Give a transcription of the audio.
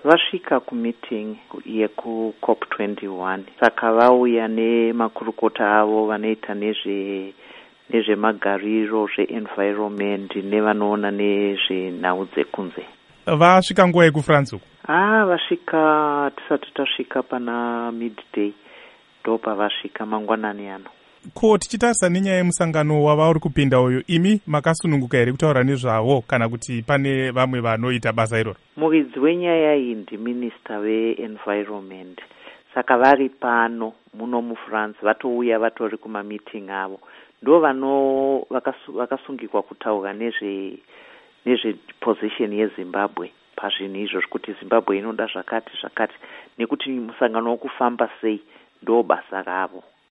Vasvika kumeeting yekuCOP 21 saka vauya nemakurukota avo vanoita nezvemagariro zveenvironment nevanoona nezvenhau dzekunze. Vasvika nguva yekufrance uku? Vasvika tisati tasvika pana midday, ndo pavasvika mangwanani ano. Ko tichitarisa nenyaya yemusangano wava uri kupinda uyu, imi makasununguka here kutaura nezvavo kana kuti pane vamwe vanoita basa iroro? Muridzi wenyaya iyi ndiminista weenvironment, saka vari pano muno mufrance vatouya vatori kumameeting avo, ndo vakasungikwa kutaura nezveposition yeZimbabwe pazvinhu izvozvo, kuti Zimbabwe inoda zvakati nekuti musangano wokufamba sei, ndo basa ravo.